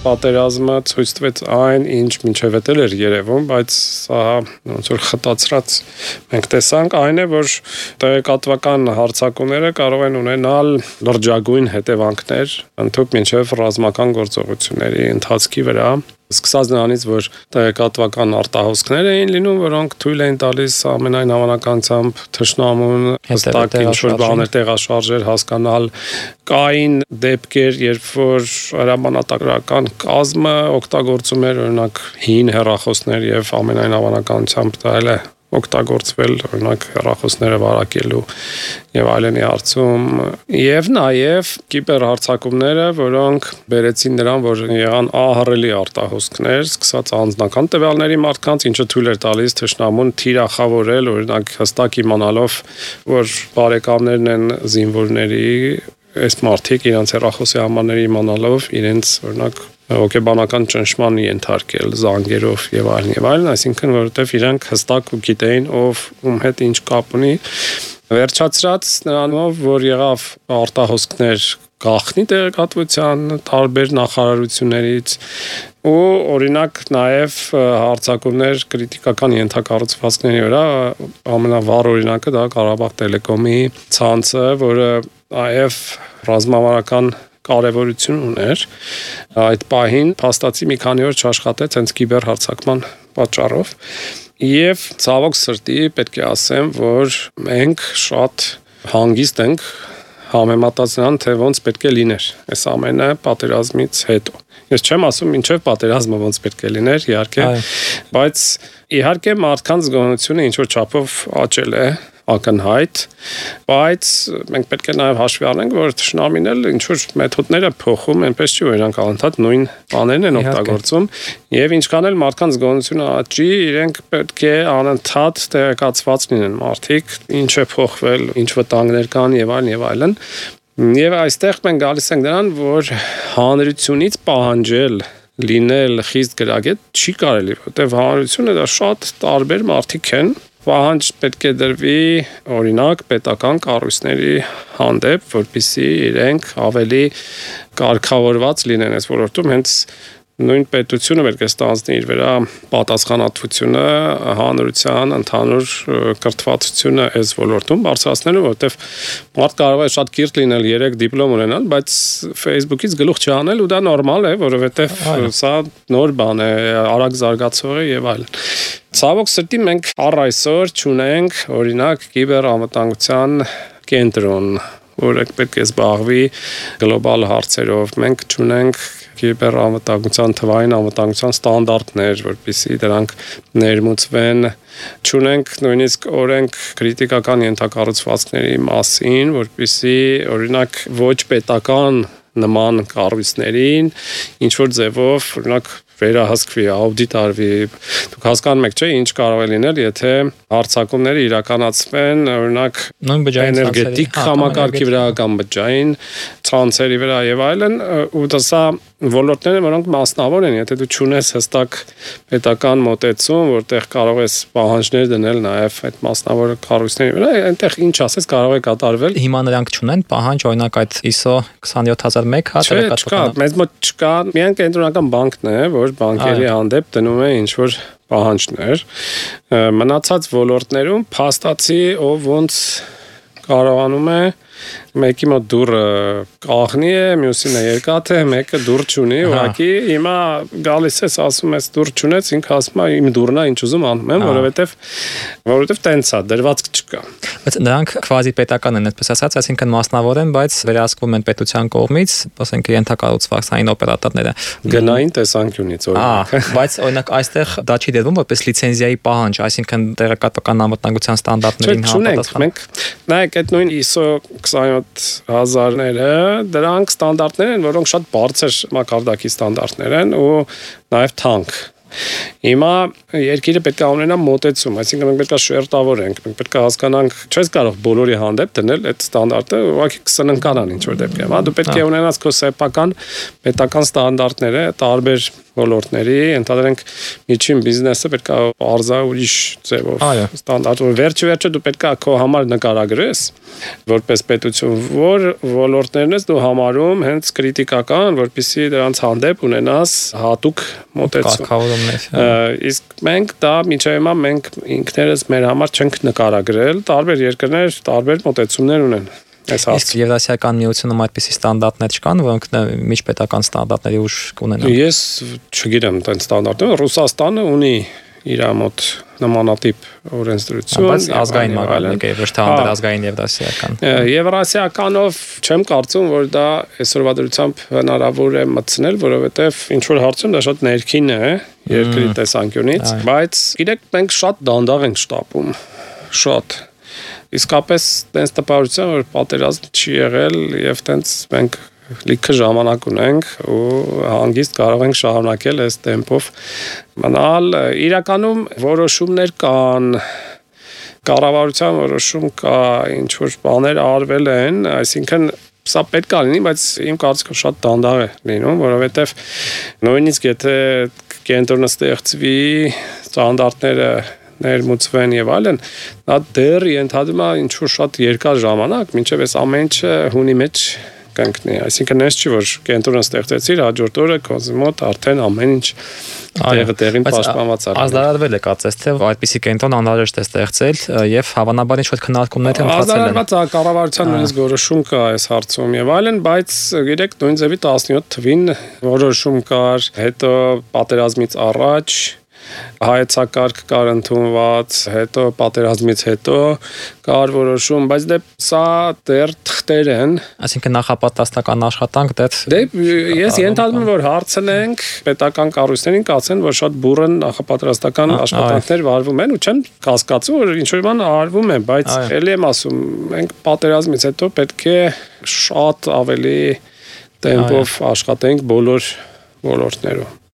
պատերազմը ցույց տվեց այն, ինչ մինչև էլ էր երևում, բայց սա ոնց որ խտացրած մենք տեսանք, այն է, որ տեղեկատվական հարձակումները կարող են ունենալ լրջագույն հետևանքներ ընդհանուր մինչև ռազմական գործողությունների ընթացքի վրա։ Սկսած նրանից, որ տեղեկատվական արտահոսքներ էին լինում, որոնք թույլ էին տալիս ամենայն հավանականությամբ թշնամուն հստակ ինչ-որ բաներ տեղաշարժեր հասկանալ։ Կային դեպքեր, երբ որ հրամանատարական կազմը օգտագործում էր օրինակ հին հեռախոսներ եւ ամենայն հավանականությամբ դա էլ է օգտագործվել օրինակ հեռախոսները վարակելու եւ այլնի հարցում եւ նաեւ կիբերհարձակումները, որոնք բերեցին նրան, որ եղան ահռելի արտահոսքներ, սկսած անձնական տվյալների մարդկանց, ինչը թույլ էր տալիս թշնամուն թիրախավորել, օրինակ հստակ իմանալով, որ բարեկամներն են զինվորների, այս մարդիկ իրենց հեռախոսի համարները իմանալով իրենց օրինակ հոգեբանական ճնշման ենթարկել զանգերով եւ այլն, այսինքն որովհետեւ իրանք հստակ ու գիտեին ով ում հետ ինչ կապ ունի, վերջացրած նրանով, որ եղավ արտահոսքներ գաղտնի տեղեկատվության տարբեր նախարարություններից ու օրինակ նաև հարձակումներ կրիտիկական ենթակառուցվածքների վրա, ամենավառ օրինակը դա Ղարաբաղ Տելեկոմի ցանցը, որը նաև ռազմավարական կարևորություն ուներ, այդ պահին փաստացի մի քանի օր չաշխատեց հենց կիբերհարձակման պատճառով եւ ցավոք սրտի պետք է ասեմ, որ մենք շատ հանգիստ ենք համեմատած նրան, թե ոնց պետք է լիներ այս ամենը պատերազմից հետո։ Ես չեմ ասում ինչև պատերազմը ոնց պետք է լիներ, իհարկե, բայց իհարկե մարդկանց զգոնությունը ինչ որ չափով աճել է ակնհայտ, բայց մենք պետք է նաև հաշվի առնենք, որ թշնամին էլ ինչ որ մեթոդներ է փոխում, այնպես չի որ իրանք անընդհատ նույն բաներն են օգտագործում, եւ ինչքան էլ մարդկանց զգոնությունը աճի, իրենք պետք է անընդհատ տեղեկացված լինեն մարդիկ, ինչ է փոխվել, ինչ վտանգներ կան եւ այլն եւ այլն։ Եվ այստեղ մենք գալիս ենք նրան, որ հանրությունից պահանջել լինել խիստ գրագետ չի կարելի, որտեղ հանրությունը դա շատ տարբեր մարդիկ են։ Պահանջ պետք է դրվի օրինակ պետական կառույցների հանդեպ, որպեսզի իրենք ավելի կարգավորված լինեն այս ոլորտում, հենց նույն պետությունը պետք է ստանձնի իր վրա պատասխանատվությունը հանրության ընդհանուր կրթվածությունը այս ոլորտում բարձրացնելու, որովհետև մարդ կարող է շատ կիրթ լինել, 3 դիպլոմ ունենալ, բայց Facebook-ից գլուխ չանել ու դա նորմալ է, որովհետև սա նոր բան է, արագ զարգացող է եւ այլն։ Ցավոք սրտի մենք առ այսօր չունենք օրինակ կիբերանվտանգության կենտրոն, որը պետք է զբաղվի գլոբալ հարցերով։ Մենք չունենք կիբերանվտանգության թվային անվտանգության ստանդարտներ, որպեսզի դրանք ներմուծվեն, չունենք նույնիսկ օրենք քրիտիկական ենթակառուցվածքների մասին, որպեսզի օրինակ ոչ պետական նման կառույցներին ինչ որ ձևով օրինակ վերահսկվի, աուդիտ արվի։ Դուք հասկանում եք, չէ՞, ինչ կարող է լինել, եթե հարձակումները իրականացվեն, օրինակ էներգետիկ համակարգի վրա կամ բջջային ցանցերի վրա եւ այլն, ու դա ոլորտներ են, որոնք մասնավոր են, եթե դու չունես հստակ պետական մոտեցում, որտեղ կարող ես պահանջներ դնել նաև այդ մասնավոր կառույցների վրա, այնտեղ ինչ ասես կարող է կատարվել։ Հիմա նրանք չունեն պահանջ, օրինակ այդ ISO 27001, հա, չկա, մեզ մոտ չկա, միայն կենտրոնական բանկն է, որ բանկերի հանդեպ դնում է ինչ որ պահանջներ։ Մնացած ոլորտներում փաստացի ով ոնց կարողանում է մեկի մոտ դուռը կաղնի է, մյուսինը երկաթ է, մեկը դուռ չունի, ուղղակի հիմա գալիս ես ասում ես դուռ չունես, ինքը ասում է իմ դուռն է, ինչ ուզում անում եմ, որովհետև տենց է, դրվածք չկա։ Բայց նրանք քվազի պետական են, այսպես ասած, այսինքն մասնավոր են, բայց վերահսկվում են պետության կողմից, ասենք ենթակառուցվածքային օպերատորները։ Գնային տեսանկյունից օրինակ։ Բայց օրինակ այստեղ դա չի դերվում որպես լիցենզիայի պահանջ, այսինքն տեղեկատվական անվտանգության ստանդարտներին համապատասխան։ Մենք նայեք այդ նույն ISO 27000-ները, դրանք ստանդարտներ են, որոնք շատ բարձր մակարդակի ստանդարտներ են ու նաև թանկ։ Հիմա երկիրը պետք է ունենա մոտեցում, այսինքն մենք պետք է շերտավորենք, մենք պետք է հասկանանք, չես կարող բոլորի հանդեպ դնել այդ ստանդարտը, ուղղակի կսննկանան ինչ որ դեպքում, դու պետք է ունենաս քո սեփական պետական ստանդարտները տարբեր ոլորտների, ընդհանրենք միջին բիզնեսը պետք է արձա ուրիշ ձևով ստանդարտ, որ վերջը դու պետք է քո համար նկարագրես, որպես պետություն, որ ոլորտներն ես դու համարում հենց կրիտիկական, որպեսզի դրանց հանդեպ ունենաս հատուկ մոտեցում։ Իսկ մենք դա մինչև հիմա մենք ինքներս մեր համար չենք նկարագրել, տարբեր երկրներ տարբեր մոտեցումներ ունեն։ Իսկ Եվրասիական միությունում այդպիսի ստանդարտներ չկան, որոնք միջպետական ստանդարտների ուժ կունենան։ Ես չգիտեմ այդ ստանդարտները, Ռուսաստանը ունի իր մոտ նմանատիպ օրենսդրություն, բայց ազգային մակարդակ է, ոչ թե անդրազգային եվրասիական։ Եվրասիականով չեմ կարծում, որ դա այսօրվա դրությամբ հնարավոր է մտցնել, որովհետև ինչ որ հարցում դա շատ ներքին է երկրի տեսանկյունից, բայց գիտեք, մենք շատ դանդաղ ենք շտապում, շատ իսկապես տենց տպավորություն, որ պատերազմ չի եղել եւ տենց մենք լիքը ժամանակ ունենք ու հանգիստ կարող ենք շարունակել այս տեմպով մնալ։ Իրականում որոշումներ կան, կառավարության որոշում կա, ինչ որ բաներ արվել են, այսինքն սա պետք է լինի, բայց իմ կարծիքով շատ դանդաղ է լինում, որովհետեւ նույնիսկ եթե կենտրոնը ստեղծվի, ստանդարտները ներմուծվեն եւ այլն, դա դեռ ենթադրում է ինչ որ շատ երկար ժամանակ, մինչեւ այս ամեն ինչը հունի մեջ կընկնի։ Այսինքն այս չի որ կենտրոնը ստեղծեցիր, հաջորդ օրը կոնսումոտ արդեն ամեն ինչ տեղին պաշտպանված է։ Ազդարարվել է կարծես թե այդպիսի կենտրոն անհրաժեշտ է ստեղծել եւ հավանաբար ինչ-որ քննարկումներ են ընթացել են։ Ազդարարված է կառավարության նույնիսկ որոշում կա այս հարցում եւ այլն, բայց գիտեք նույն ձևի 17 թվին որոշում կար, հետո պատերազմից առաջ հայեցակարգ կար ընդունված, հետո պատերազմից հետո կար որոշում, բայց դե սա դեռ թղթեր են։ Այսինքն նախապատրաստական աշխատանք դեռ ես ենթադրում որ հարցնենք պետական կառույցներին կացեն, որ շատ բուրըն նախապատրաստական աշխատանքներ վարվում են ու չեմ կասկածում, որ ինչ որ բան արվում է, բայց ելի եմ ասում, մենք պատերազմից հետո պետք է շատ ավելի տեմպով աշխատենք բոլոր ոլորտներում։